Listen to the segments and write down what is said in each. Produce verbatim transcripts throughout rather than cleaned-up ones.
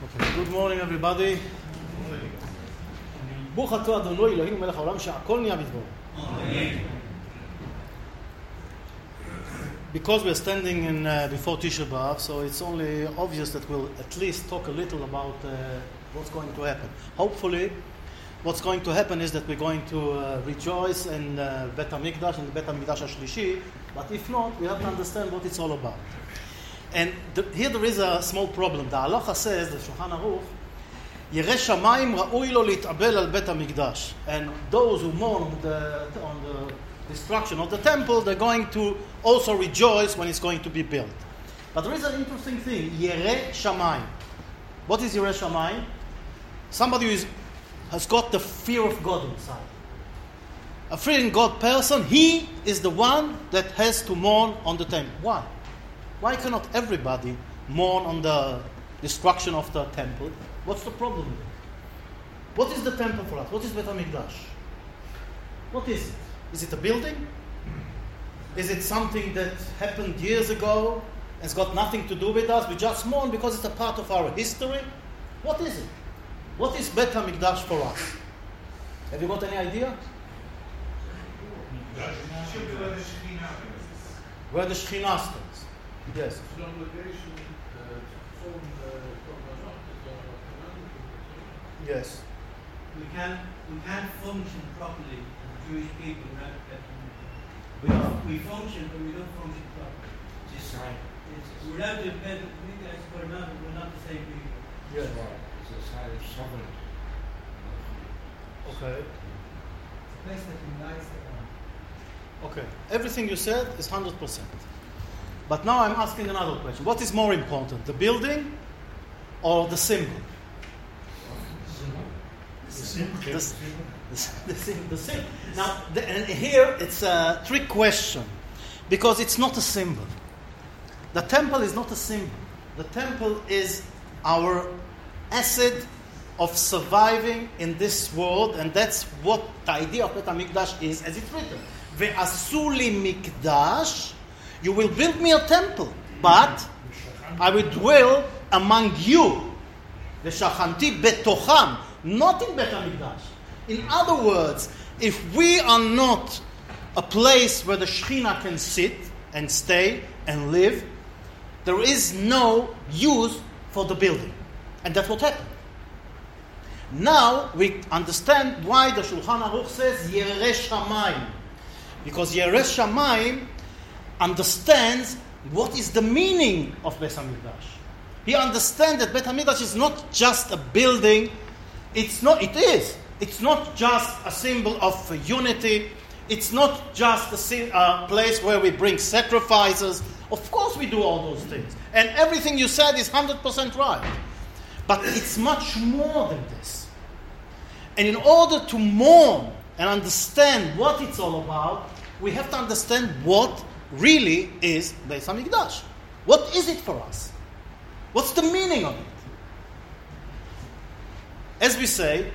Okay. Good morning everybody. ברוך אתה אדוני אלוהינו מלך העולם שהכל נהיה בדברו. Because we're standing in uh, before Tisha B'Av, so it's only obvious that we'll at least talk a little about uh, what's going to happen. Hopefully, what's going to happen is that we're going to uh, rejoice in uh, Bet HaMikdash and Bet HaMikdash HaShlishi, but if not, we have to understand what it's all about. And the, here there is a small problem. The Halacha says, the Shulchan Aruch, ירא שמיים ראוי לו להתאבל על בית המקדש. And those who mourn on the, on the destruction of the temple, they're going to also rejoice when it's going to be built. But there is an interesting thing, ירא שמיים. What is ירא שמיים? Somebody who is, has got the fear of God inside. A fearing God person, he is the one that has to mourn on the temple. Why? Why cannot everybody mourn on the destruction of the temple? What's the problem with it? What is the temple for us? What is Bet HaMikdash? What is it? Is it a building? Is it something that happened years ago and it's got nothing to do with us? We just mourn because it's a part of our history? What is it? What is Bet HaMikdash for us? Have you got any idea? Where the Shekhinah stands. Yes. Yes. We can't we can't function properly as Jewish people. We we function, but we don't function properly. Just right. It's, without the bed, we're not we're not the same people. Yes. It's a sign of sovereignty. Okay. It's a place that unites everyone. Okay. Everything you said is one hundred percent. But now I'm asking another question. What is more important, the building or the symbol? The symbol. The, the, the, the symbol. Now, the, and here it's a trick question because it's not a symbol. The temple is not a symbol. The temple is our asset of surviving in this world, and that's what the idea of Bet HaMikdash is, as it's written. Ve'asu li mikdash. You will build me a temple, but I will dwell among you. V'shachanti betocham, not in Bet HaMikdash. In other words, if we are not a place where the Shekhinah can sit and stay and live, there is no use for the building. And that's what happened. Now we understand why the Shulchan Aruch says Yereh Shamayim. Because Yereh Shamayim understands what is the meaning of Bet HaMikdash. He understands that Bet HaMikdash is not just a building. It's not. It is. It's not just a symbol of unity. It's not just a uh, place where we bring sacrifices. Of course we do all those things. And everything you said is one hundred percent right. But it's much more than this. And in order to mourn and understand what it's all about, we have to understand what really is Bet HaMikdash. What is it for us? What's the meaning of it? As we say,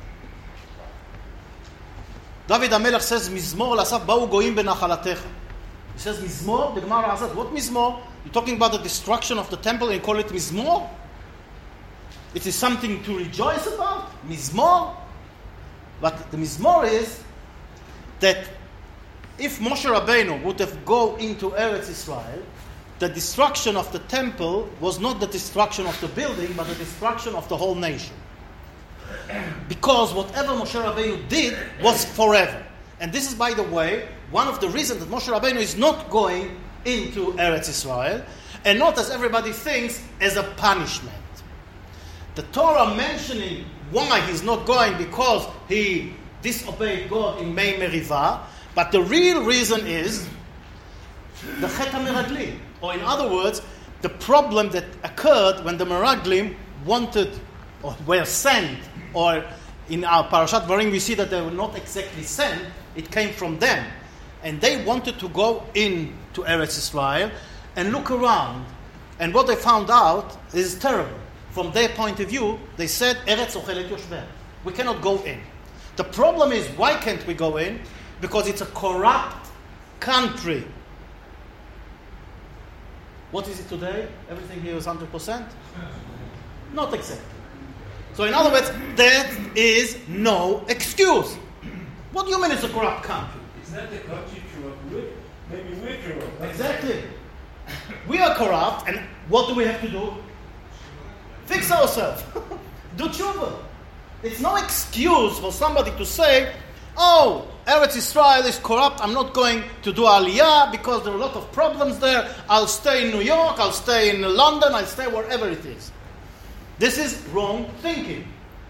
David HaMelech says, Mizmor l'asaf ba'u goyim benachalatecha. He says, Mizmor, the Gemara asks, what Mizmor? You're talking about the destruction of the temple and you call it Mizmor? It is something to rejoice about? Mizmor? But the Mizmor is that if Moshe Rabbeinu would have gone into Eretz Israel, the destruction of the temple was not the destruction of the building, but the destruction of the whole nation. Because whatever Moshe Rabbeinu did was forever. And this is, by the way, one of the reasons that Moshe Rabbeinu is not going into Eretz Israel, and not, as everybody thinks, as a punishment. The Torah mentioning why he's not going because he disobeyed God in Mei Merivah, but the real reason is the Chet HaMeraglim. Or in other words, the problem that occurred when the Meraglim wanted or were sent, or in our Parashat Varim we see that they were not exactly sent, it came from them. And they wanted to go into Eretz Israel and look around. And what they found out is terrible. From their point of view, they said, Eretz ochelet yoshbeh. We cannot go in. The problem is, why can't we go in? Because it's a corrupt country. What is it today? Everything here is one hundred percent? Not exactly. So in other words, there is no excuse. What do you mean it's a corrupt country? It's not the country corrupt. We're, maybe we're corrupt. Exactly. We are corrupt, and what do we have to do? Fix ourselves. Do tshuva. It's no excuse for somebody to say, oh, Eretz Israel is corrupt, I'm not going to do Aliyah because there are a lot of problems there. I'll stay in New York, I'll stay in London, I'll stay wherever it is. This is wrong thinking.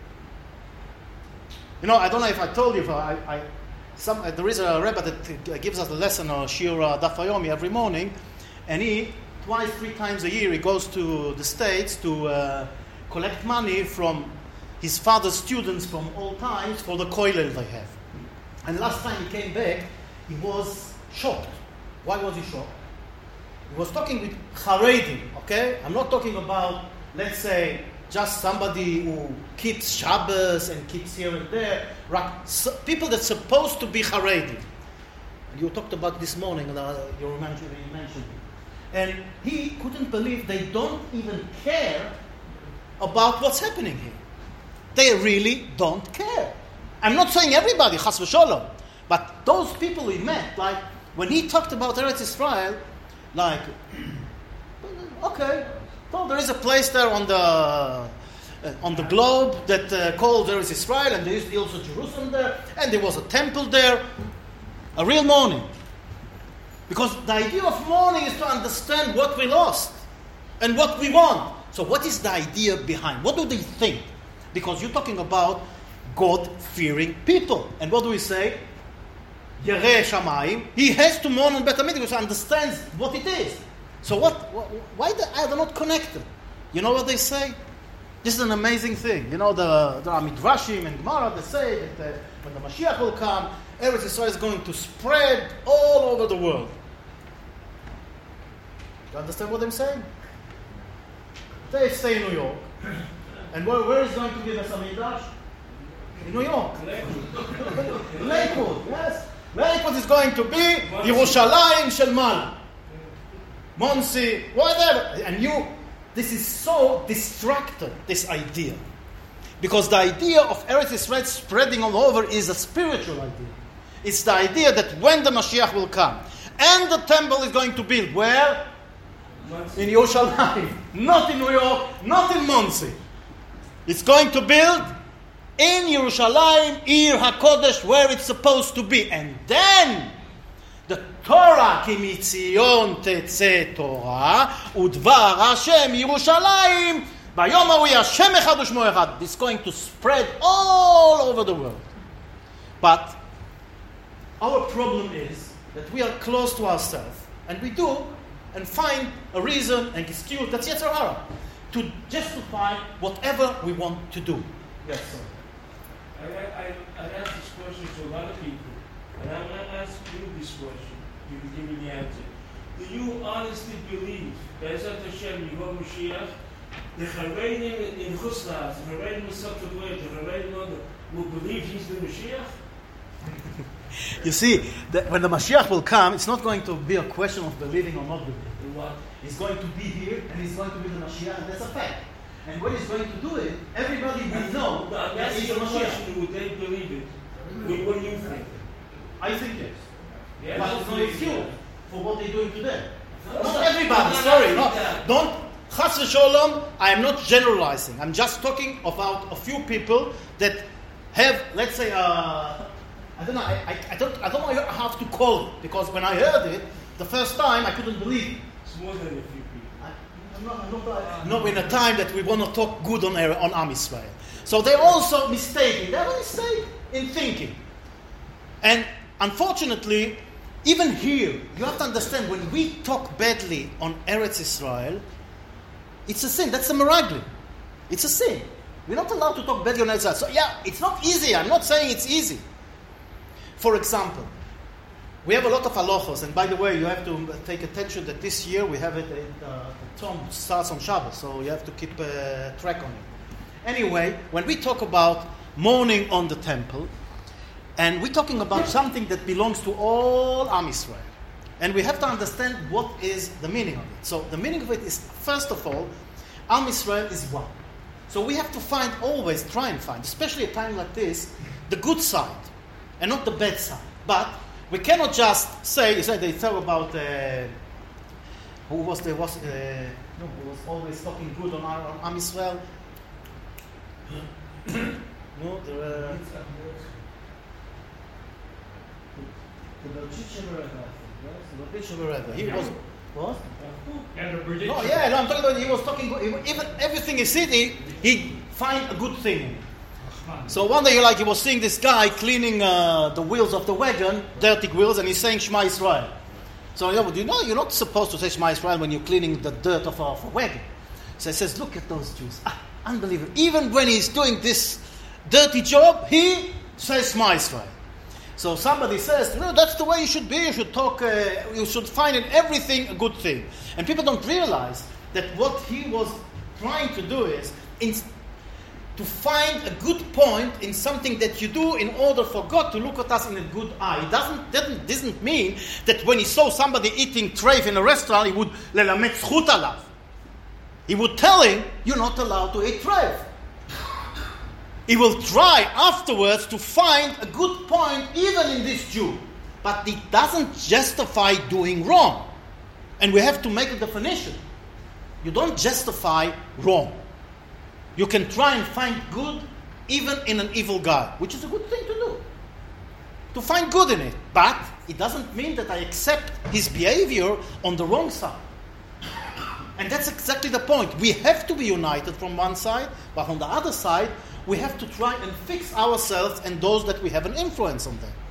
You know, I don't know if I told you, I, I, some, uh, there is a rabbi that gives us a lesson or shiur Daf Yomi every morning, and he, twice, three times a year, he goes to the States to uh, collect money from his father's students from all times for the koilel they have. And last time he came back, he was shocked. Why was he shocked? He was talking with Haredim, okay? I'm not talking about, let's say, just somebody who keeps Shabbos and keeps here and there. Right? So, people that's supposed to be Haredim. And you talked about this morning, and uh, you mentioned, you mentioned it. And he couldn't believe they don't even care about what's happening here. They really don't care. I'm not saying everybody, chas v'sholom, but those people we met, like when he talked about Eretz Israel, like, okay, well, there is a place there on the uh, on the globe that uh, called Eretz Israel, and there is also Jerusalem there, and there was a temple there, a real mourning. Because the idea of mourning is to understand what we lost and what we want. So what is the idea behind? What do they think? Because you're talking about God-fearing people. And what do we say? Yereh Shamayim. He has to mourn on Beit HaMikdash because he understands what it is. So what? Why the, are they not connected? You know what they say? This is an amazing thing. You know, the, the Midrashim and Gemara, they say that uh, when the Mashiach will come, Eretz Israel is going to spread all over the world. You understand what I'm saying? They stay in New York. And where, where is going to be the Midrash? In New York. Lakewood, yes. Lakewood is going to be Yerushalayim Shel Mal. Monsey, whatever. And you, this is so distracted, this idea. Because the idea of Eretz Israel spreading all over is a spiritual idea. It's the idea that when the Mashiach will come, and the temple is going to build, where? In Yerushalayim. Not in New York, not in Monsey. It's going to build in Yerushalayim, Ir HaKodesh, where it's supposed to be. And then the Torah, Ki mitzion tetzeh Torah, udvar Hashem Yerushalayim, vayom hahu Hashem echad u'shmo echad. It's going to spread all over the world. But our problem is that we are close to ourselves, and we do, and find a reason and excuse, that's Yetzer Hara, to justify whatever we want to do. Yes, sir. I, I, I asked this question to a lot of people, and I'm going to ask you this question. You can give me the answer. Do you honestly believe, Be'ezat Hashem, Yevov Mashiach, the Charedim in Chuslas, the Charedim in Sotah Dweh, the Charedim will believe he's the Mashiach? You see, that when the Mashiach will come, it's not going to be a question of believing or not believing. What? He's going to be here, and he's going to be the Mashiach, and that's a fact. And when he's going to do it, everybody will know I'm that he's asking the a Mashiach. question, would they believe it? What, what do you think? I think yes. Yeah, But it's no excuse for what they're doing today. No, Not no, everybody, I'm not sorry. asking Not, that. don't, chas v'sholom, I am not generalizing. I'm just talking about a few people that have, let's say, uh, I don't know, I, I, I don't I don't know how to call it, because when I heard it, the first time, I couldn't believe it. It's more than a few people. I, I'm not, I'm not, not in a time that we want to talk good on, on Am Yisrael. So they're also mistaken. They have a mistake in thinking. And unfortunately, even here, you have to understand, when we talk badly on Eretz Israel, it's a sin. That's a miraglim. It's a sin. We're not allowed to talk badly on Eretz Israel. So yeah, it's not easy. I'm not saying it's easy. For example, we have a lot of halachos, and by the way, you have to take attention that this year we have it, at, uh, the Tom starts on Shabbos, so you have to keep uh, track on it. Anyway, when we talk about mourning on the temple, and we're talking about something that belongs to all Am Yisrael, and we have to understand what is the meaning of it. So the meaning of it is, first of all, Am Yisrael is one. So we have to find, always try and find, especially a time like this, the good side and not the bad side. But we cannot just say, you said they tell about uh, who was the was uh, no, who was always talking good on our on Am Yisrael. No, there were the Belchichem Rebbe, I think, yes, the Belchichem Rebbe. He was what? And the prediction. No, yeah, no, I'm talking about he was talking good. He, even everything he said, he, he find a good thing. So one day, like he was seeing this guy cleaning uh, the wheels of the wagon, dirty wheels, and he's saying Shema Israel. So you know, you know, you're not supposed to say Shema Israel when you're cleaning the dirt of a, of a wagon. So he says, look at those Jews, ah, unbelievable. Even when he's doing this dirty job, he says Shema Israel. So somebody says, no, that's the way you should be. You should talk. Uh, you should find in everything a good thing. And people don't realize that what he was trying to do is in, to find a good point in something that you do in order for God to look at us in a good eye. It doesn't doesn't, doesn't mean that when he saw somebody eating treif in a restaurant, he would lelamet zchut alav. He would tell him, you're not allowed to eat treif. He will try afterwards to find a good point even in this Jew. But it doesn't justify doing wrong. And we have to make a definition. You don't justify wrong. You can try and find good even in an evil guy, which is a good thing to do. To find good in it. But it doesn't mean that I accept his behavior on the wrong side. And that's exactly the point. We have to be united from one side, but on the other side, we have to try and fix ourselves and those that we have an influence on them.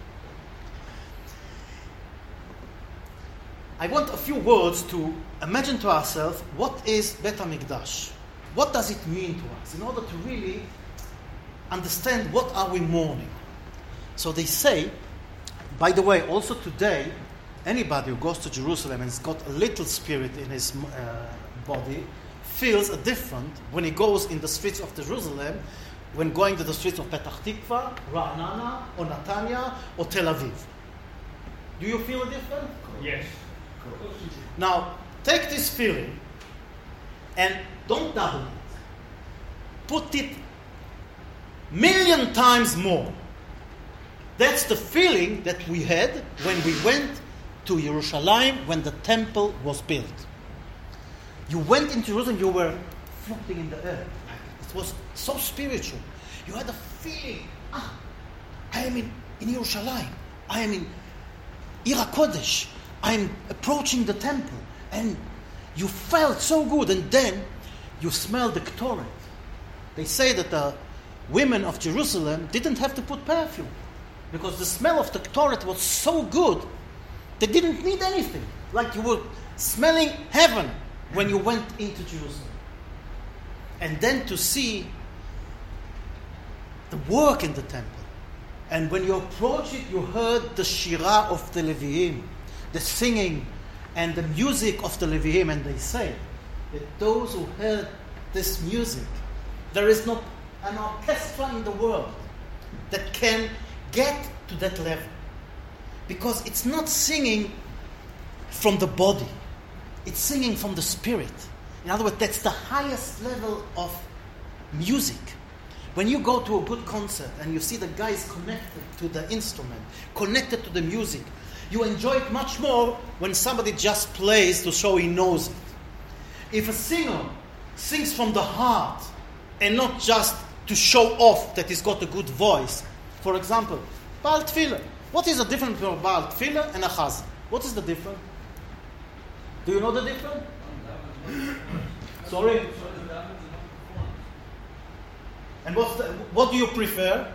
I want a few words to imagine to ourselves what is Bet HaMikdash. What does it mean to us? In order to really understand what are we mourning. So they say, by the way, also today, anybody who goes to Jerusalem and has got a little spirit in his uh, body feels a different when he goes in the streets of Jerusalem when going to the streets of Petach Tikva, Ra'anana, or Netanya, or Tel Aviv. Do you feel a different? Yes. Now, take this feeling and don't double it. Put it million times more. That's the feeling that we had when we went to Yerushalayim when the temple was built. You went into Jerusalem, you were floating in the air. It was so spiritual. You had a feeling, ah, I am in, in Yerushalayim. I am in Ir HaKodesh. I am approaching the temple. And you felt so good. And then you smelled the Ktoret. They say that the women of Jerusalem didn't have to put perfume. Because the smell of the Ktoret was so good, they didn't need anything. Like you were smelling heaven when you went into Jerusalem. And then to see the work in the temple. And when you approach it, you heard the Shirah of the Leviim, the singing and the music of the Leviim. And they say that those who heard this music, there is not an orchestra in the world that can get to that level. Because it's not singing from the body. It's singing from the spirit. In other words, that's the highest level of music. When you go to a good concert and you see the guys connected to the instrument, connected to the music, you enjoy it much more when somebody just plays to show he knows it. If a singer sings from the heart and not just to show off that he's got a good voice, for example, Baal Tefillah. What is the difference between a Baal Tefillah and a Chazan? What is the difference? Do you know the difference? Sorry? And what's the, what do you prefer?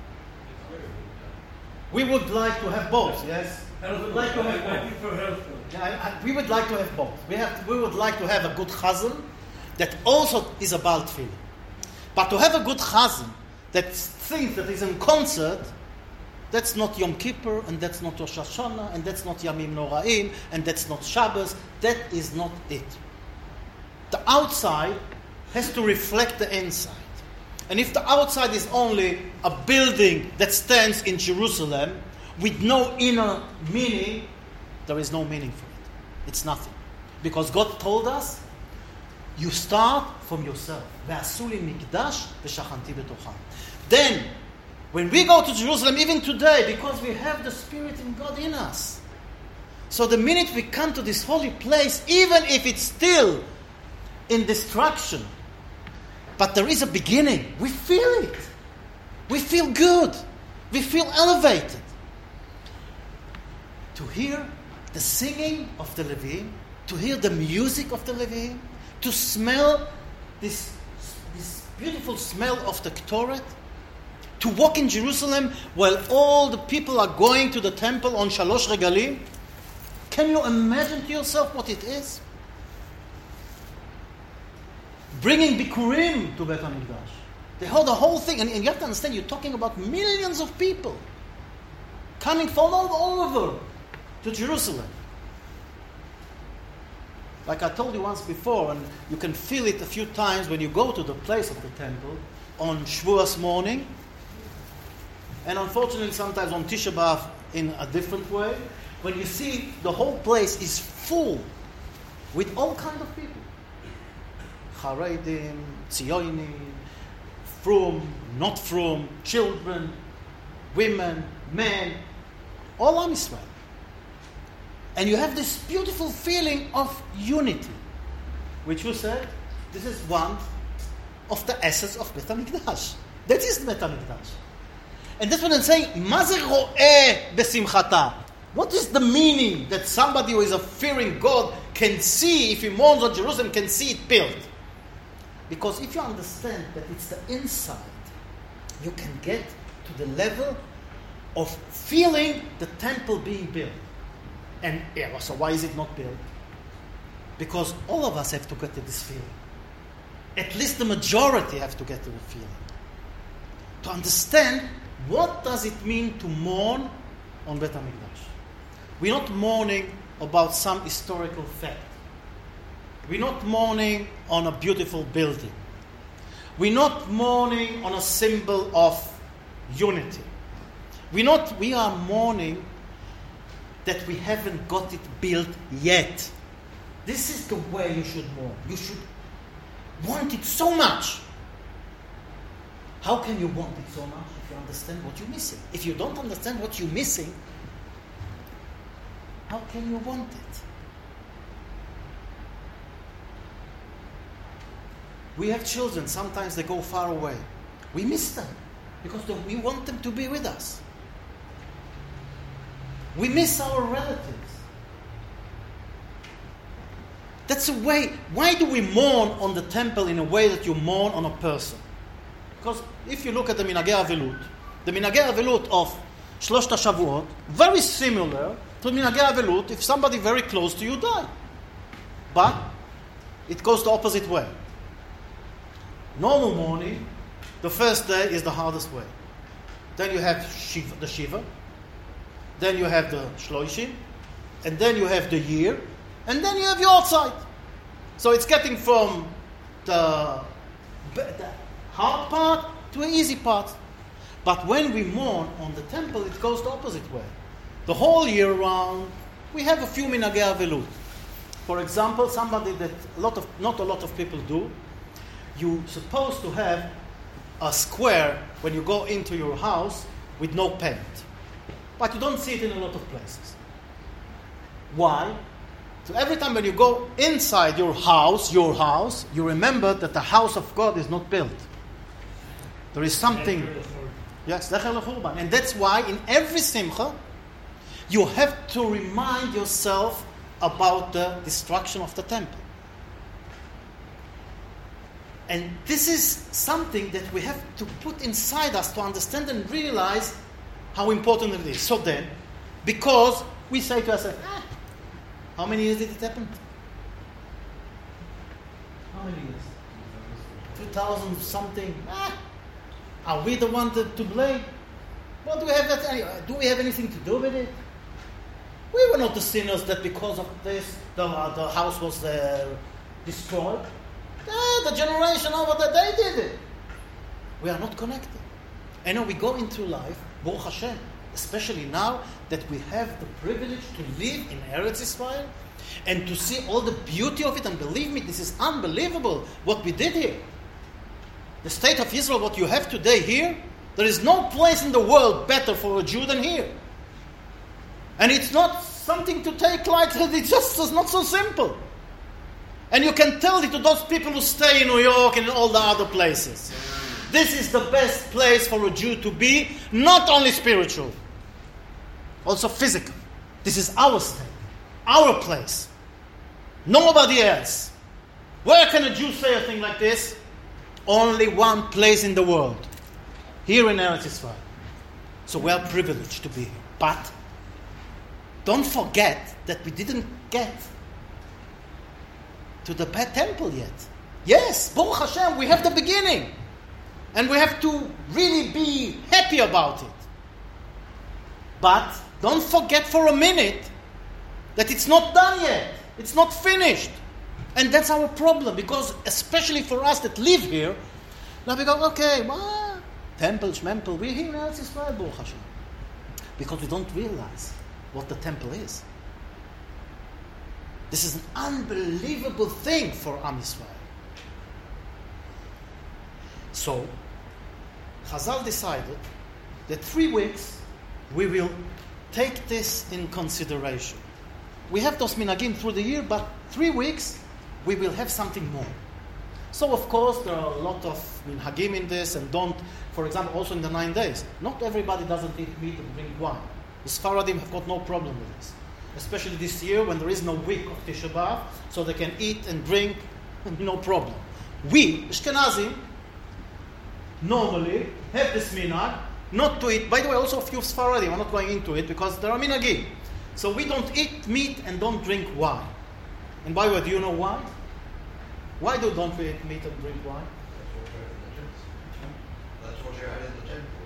We would like to have both, yes? We would like to have both. Yeah, I, I, we would like to have both. We, have, we would like to have a good Chazan that also is a Baal Tefillah. But to have a good Chazan that thinks that is in concert, that's not Yom Kippur, and that's not Rosh Hashanah, and that's not Yamim Noraim, and that's not Shabbos. That is not it. The outside has to reflect the inside. And if the outside is only a building that stands in Jerusalem with no inner meaning, there is no meaning for it. It's nothing. Because God told us, You start from yourself. ועשו לי מקדש ושכנתי בתוכם. Then, when we go to Jerusalem, even today, because we have the Spirit in God in us. So the minute we come to this holy place, even if it's still in destruction, but there is a beginning, we feel it. We feel good. We feel elevated. To hear the singing of the Leviim, to hear the music of the Leviim, to smell this, this beautiful smell of the Ktoret, to walk in Jerusalem while all the people are going to the temple on Shalosh Regalim. Can you imagine to yourself what it is? Bringing Bikurim to Beit HaMikdash. They hold the whole thing, and, and you have to understand, you're talking about millions of people coming from all over to Jerusalem. Like I told you once before, and you can feel it a few times when you go to the place of the temple on Shavuos morning, and unfortunately sometimes on Tisha B'Av in a different way, when you see the whole place is full with all kinds of people. Charedim, Tzionim, frum, not frum, children, women, men, all Am Yisrael. And you have this beautiful feeling of unity, which you said, this is one of the essence of Beit HaMikdash. That is Beit HaMikdash. And that's what I'm saying, מה זה רואה בשמחתה? What is the meaning that somebody who is a fearing God can see, if he mourns on Jerusalem, can see it built? Because if you understand that it's the inside, you can get to the level of feeling the temple being built. And yeah, so why is it not built? Because all of us have to get to this feeling. At least the majority have to get to the feeling. To understand what does it mean to mourn on Beit HaMikdash. We're not mourning about some historical fact. We're not mourning on a beautiful building. We're not mourning on a symbol of unity. We're not, we are mourning that we haven't got it built yet. This is the way you should mourn. You should want it so much. How can you want it so much if you understand what you're missing? If you don't understand what you're missing, how can you want it? We have children, sometimes they go far away. We miss them because we want them to be with us. We miss our relatives. That's a way. Why do we mourn on the temple in a way that you mourn on a person? Because if you look at the Minagei Avelut, the Minagei Avelut of Shlosht HaShavuot, very similar to Minagei Avelut if somebody very close to you died. But it goes the opposite way. Normal mourning, the first day is the hardest way. Then you have Shiva, the Shiva. Then you have the Shloishim. And then you have the year. And then you have your outside. So it's getting from the, the hard part to an easy part. But when we mourn on the temple, it goes the opposite way. The whole year round, we have a few Minagei Avelut. For example, somebody that a lot of, not a lot of people do, you're supposed to have a square when you go into your house with no paint. But you don't see it in a lot of places. Why? So every time when you go inside your house, your house, you remember that the house of God is not built. There is something. Yes, and that's why in every simcha, you have to remind yourself about the destruction of the temple. And this is something that we have to put inside us to understand and realize how important it is. So then, because we say to ourselves, ah, how many years did it happen? How many years? two thousand something. Ah, are we the one to, to blame? What do we have that? Anyway, do we have anything to do with it? We were not the sinners that because of this the, uh, the house was uh, destroyed. Ah, the generation over there, they did it. We are not connected. And now we go into life, Baruch Hashem, especially now that we have the privilege to live in Eretz Israel and to see all the beauty of it. And believe me, this is unbelievable what we did here. The state of Israel, what you have today here, there is no place in the world better for a Jew than here. And it's not something to take lightly, it's just it's not so simple. And you can tell it to those people who stay in New York and in all the other places. This is the best place for a Jew to be, not only spiritual, also physical. This is our state, our place. Nobody else. Where can a Jew say a thing like this? Only one place in the world. Here in Eretz Israel. So we are privileged to be here. But don't forget that we didn't get to the temple yet. Yes, Baruch Hashem, we have the beginning. And we have to really be happy about it. But don't forget for a minute that it's not done yet. It's not finished. And that's our problem, because especially for us that live here, now we go, okay, well, temple, shmemple, we're here in Eretz Israel, Baruch Hashem. Because we don't realize what the temple is. This is an unbelievable thing for Am Yisrael. So, Chazal decided that three weeks we will take this in consideration. We have those minhagim through the year, but three weeks we will have something more. So, of course, there are a lot of minhagim in this, and don't, for example, also in the nine days, not everybody doesn't eat meat and drink wine. The Sfaradim have got no problem with this. Especially this year when there is no week of Tisha B'Av, so they can eat and drink, no problem. We, Ashkenazim, normally have this minhag not to eat. By the way, also a few Sfaradim, I'm not going into it because there are minhagim. So we don't eat meat and don't drink wine. And by the way, do you know why? Why do don't we eat meat and drink wine? That's what you had in the temple.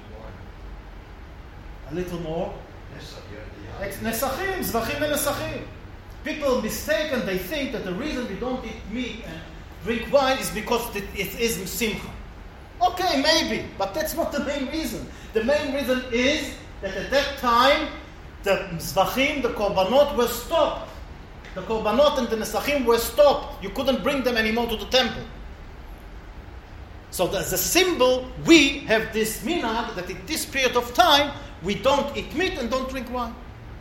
A little more. Nesachim, zvachim and nesachim. People mistaken, they think that the reason we don't eat meat and drink wine is because it, it is simcha. Okay, maybe, but that's not the main reason. The main reason is that at that time, the zvachim, the korbanot, were stopped. The korbanot and the nesachim were stopped. You couldn't bring them anymore to the temple. So as a symbol, we have this minhag that in this period of time, we don't eat meat and don't drink wine.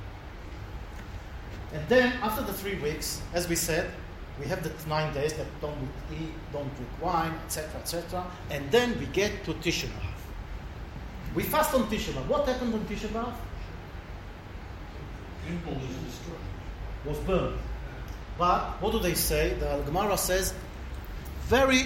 And then, after the three weeks, as we said, we have the nine days that don't eat, don't drink wine, et cetera, et cetera. And then we get to Tisha B'Av. We fast on Tisha B'Av. What happened on Tisha B'Av? Temple was destroyed. Was burned. But what do they say? The Gemara says, very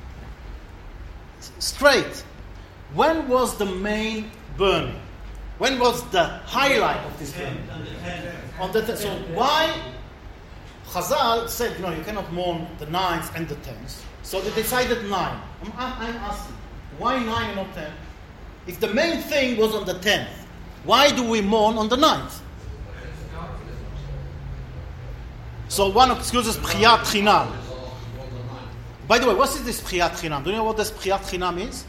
straight. When was the main burning? When was the highlight of this burning? On the tenth. So why Chazal said, no, you cannot mourn the ninth and the tenth. So they decided nine. I'm, I'm asking, why nine and not ten? If the main thing was on the tenth, why do we mourn on the ninth? So one excuse is B'chiyat Chinam. By the way, what is this B'chiyat Chinam? Do you know what this B'chiyat Chinam is?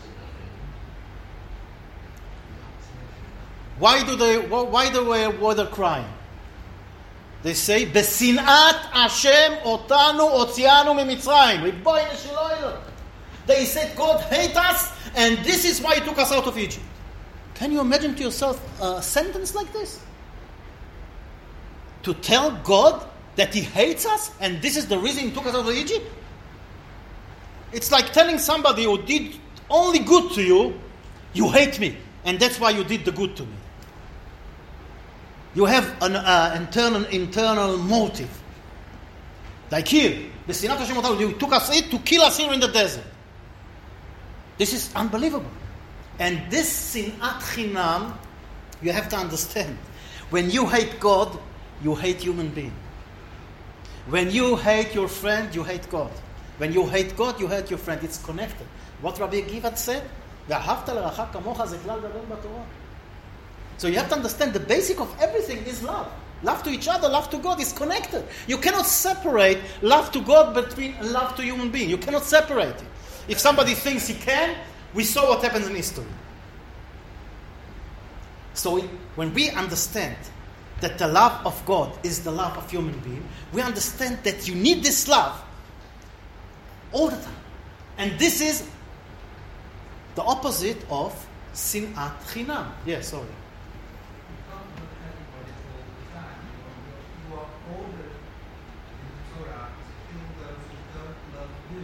Why do they? Why do they bother crying? They say, "Besinat Hashem otanu otzianu mimitzrayim." Ribono shel olam. They said God hates us, and this is why He took us out of Egypt. Can you imagine to yourself a sentence like this? To tell God that He hates us, and this is the reason He took us out of Egypt? It's like telling somebody who did only good to you, you hate me, and that's why you did the good to me. You have an uh, internal internal motive. Like here, the Sinat Hashem Otanu, you took us in to kill us here in the desert. This is unbelievable. And this Sinat Chinam, you have to understand. When you hate God, you hate human being. When you hate your friend, you hate God. When you hate God, you hate your friend. It's connected. What Rabbi Akiva said, "Ve'ahavta l'racha kamocha ze klal gadol b'Torah." So you have to understand the basic of everything is love. Love to each other, love to God is connected. You cannot separate love to God between love to human being. You cannot separate it. If somebody thinks he can, we saw what happens in history. So it, when we understand that the love of God is the love of human being, we understand that you need this love all the time. And this is the opposite of sinat chinam. Yeah, sorry. You can't love everybody all the time. You are, you are ordered in the Torah to kill those who don't love you.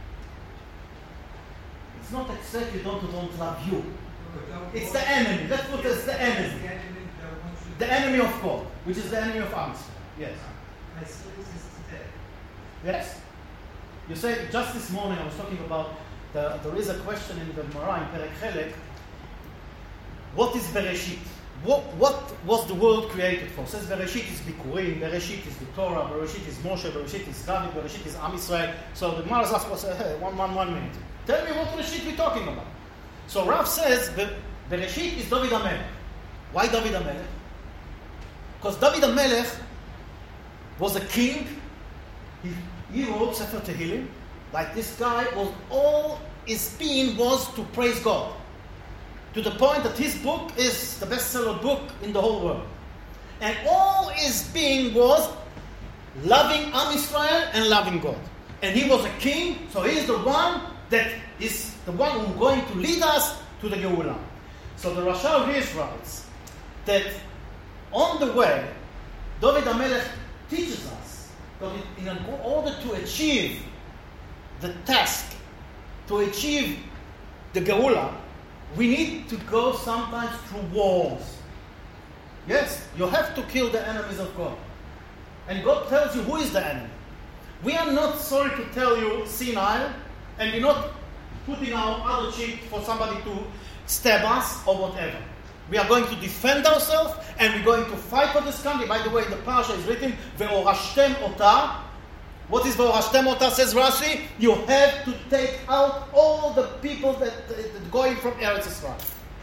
It's not exactly those who don't love you. But don't It's want- the enemy. Let's put it as the The enemy. enemy don't want you. The enemy of God, which is the enemy of Amsel. Yes. They still exist today. Yes. You say, just this morning I was talking about, the, there is a question in the Gemara in Perek Chelek. What is Bereshit? What, what was the world created for? It says Bereshit is Bikurim, Bereshit is the Torah, Bereshit is Moshe, Bereshit is David, Bereshit is Am Yisrael. So the Gemara asks us, hey, one, one, one minute. Tell me what Bereshit we're talking about. So Rav says, Ber- Bereshit is David HaMelech. Why David HaMelech? Because David HaMelech was a king. He, he wrote Sefer Tehillim. Like this guy was, all his being was to praise God. To the point that his book is the bestseller book in the whole world. And all his being was loving Am Yisrael and loving God. And he was a king, so he is the one that is the one who is going to lead us to the Geulah. So the Rashal Hirsch writes that on the way, David HaMelech teaches us that in order to achieve the task, to achieve the Geulah, we need to go sometimes through wars. Yes, you have to kill the enemies of God. And God tells you who is the enemy. We are not sorry to tell you senile, and we're not putting our other cheek for somebody to stab us or whatever. We are going to defend ourselves, and we're going to fight for this country. By the way, the parasha is written, Ve'orashtem ota. What is Ve'orashtem ota, says Rashi? You have to take out all the people that, that, that going from Eretz Yisrael.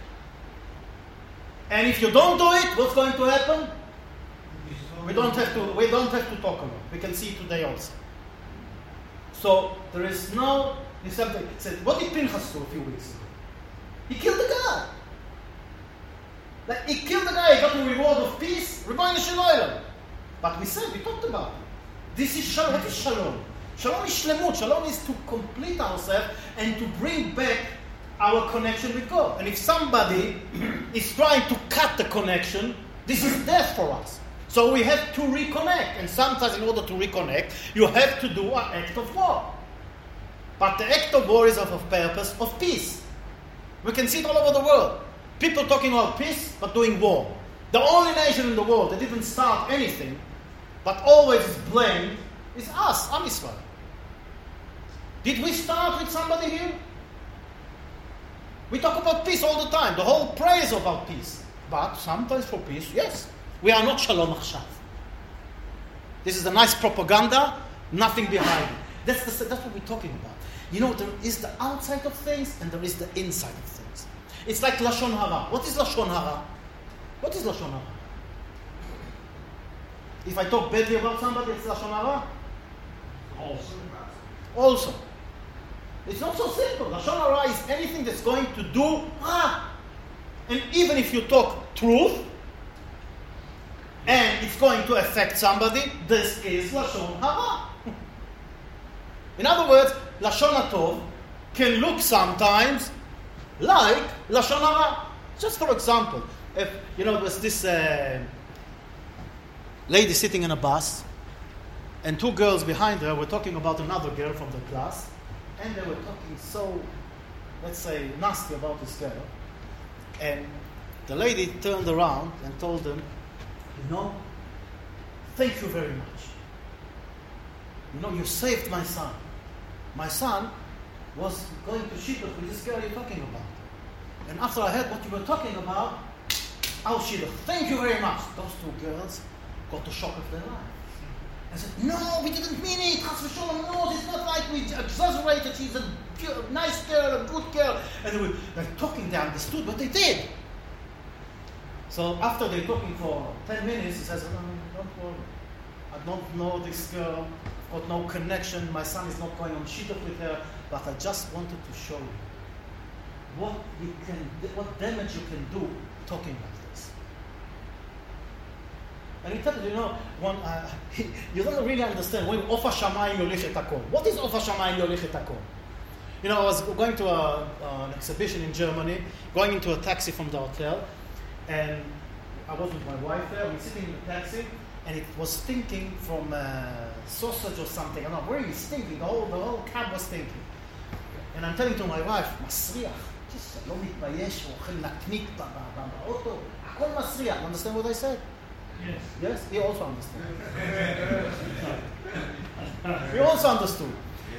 And if you don't do it, what's going to happen? We don't have to. We don't have to talk about it. We can see it today also. So there is no. Something said. What did Pinchas do a few weeks ago? He killed the guy. Like he killed the guy. He got the reward of peace. Rebbeinu Shalom. But we said we talked about it. This is shalom. What is shalom? Shalom is shlemut. Shalom is to complete ourselves and to bring back our connection with God. And if somebody is trying to cut the connection, this is death for us. So we have to reconnect. And sometimes in order to reconnect, you have to do an act of war. But the act of war is of a purpose of peace. We can see it all over the world. People talking about peace, but doing war. The only nation in the world that didn't start anything, but always is blamed, is us, Am Yisrael. Did we start with somebody here? We talk about peace all the time. The whole prayer is about peace. But sometimes for peace, yes. We are not Shalom Achshav. This is a nice propaganda, nothing behind it. That's, the, that's what we're talking about. You know, there is the outside of things and there is the inside of things. It's like Lashon Hara. What is Lashon Hara? What is Lashon Hara? If I talk badly about somebody, it's Lashon Hara? Also. Also. It's not so simple. Lashon Hara is anything that's going to do ah. And even if you talk truth, and it's going to affect somebody, this is Lashon Hara. In other words, Lashon HaTov can look sometimes like Lashon Hara. Just for example, if, you know, there was this uh, lady sitting in a bus, and two girls behind her were talking about another girl from the class, and they were talking so, let's say, nasty about this girl. And the lady turned around and told them, you know, thank you very much. You know, you saved my son. My son was going to shidduch with this girl you're talking about. And after I heard what you were talking about, I'll shidduch. Thank you very much. Those two girls got the shock of their life. I said, no, we didn't mean it. Chas v'sholom, no, it's not like we exaggerated. She's a pure, nice girl, a good girl. And they were like, talking, they understood what they did. So after they're talking for ten minutes, he says, no, don't worry. I don't know this girl. I've got no connection. My son is not going on shidduch with her. But I just wanted to show you what you can, what damage you can do talking like this. And he told you, you know, one, uh, he, you don't really understand when Ofa Shamayim Yolich et Hakol. What is Ofa Shamayim Yolich et Hakol? You know, I was going to a, uh, an exhibition in Germany, going into a taxi from the hotel, and I was with my wife there. We were sitting in the taxi, and it was stinking from uh, sausage or something. I don't know, really stinking. The whole, the whole cab was stinking. And I'm telling to my wife, מסריח. just לא מתבייש, הוא אוכל נקניק באוטו, הכל מסריח. You understand what I said? Yes. Yes? He also understood. He also understood.